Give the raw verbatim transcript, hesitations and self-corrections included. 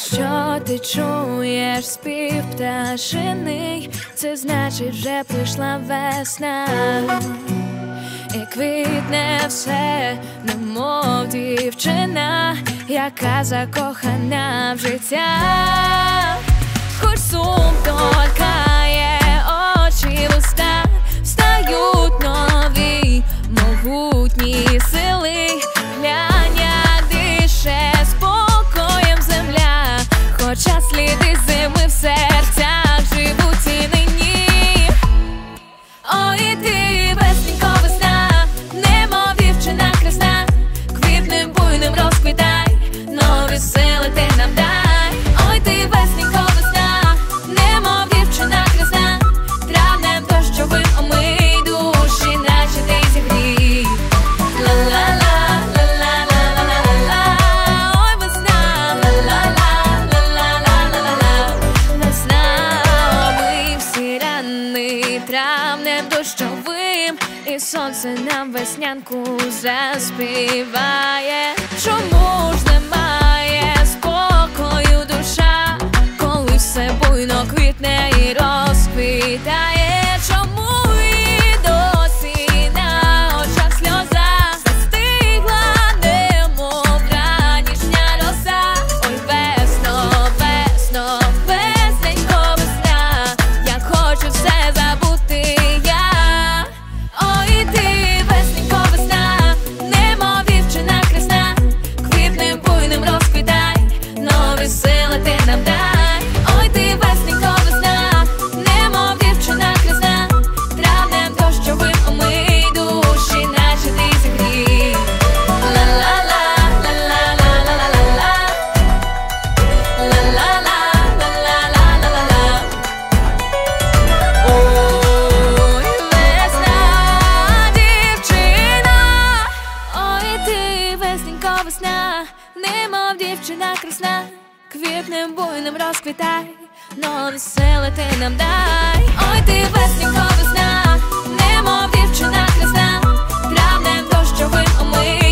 Якщо ти чуєш спів пташиний, це значить вже прийшла весна, і квітне все, немов дівчина, яка закохана в життя. Хоч сум торкає очі, вуста, встають нові могутні сили. Глянь, як дише спокоєм земля, хоча сліди зими в серцях живуть і нині. Ой, ти весненько, весна, немов дівчина красна, квітнем буйним розквітай, нові сили ти нам дай. Ой, ти весненько, весна, немов дівчина красна, травнем дощовим омий душі, наче ти зігрій. Ла-ла-ла. Травнем дощовим, і сонце нам веснянку заспіває. Чому ж немає спокою душа, коли все буйно квітне і розквітає? Чому і досі на очах сльоза застигла, немов ранішня роса? Ой, весно, весно, весненько, весна, як хочу все забути я. Ой, ти весненько, весна, немов дівчина красна, квітнем буйним розквітай, нові сили ти нам дай. Ой, ти весненько, весна, немов дівчина красна, травнем дощовим омий душі, наче ти зігрій. Ла-ла-ла, ла-ла-ла-ла-ла-ла-ла, ла-ла-ла, ла-ла-ла-ла-ла-ла. Ой, весна, дівчина, ой, ти весненько, весна, немов дівчина красна, квітнем буйним розквітай, нові сили ти нам дай. Ой, ти весненько, весна, немов дівчина красна, травнем дощовим омий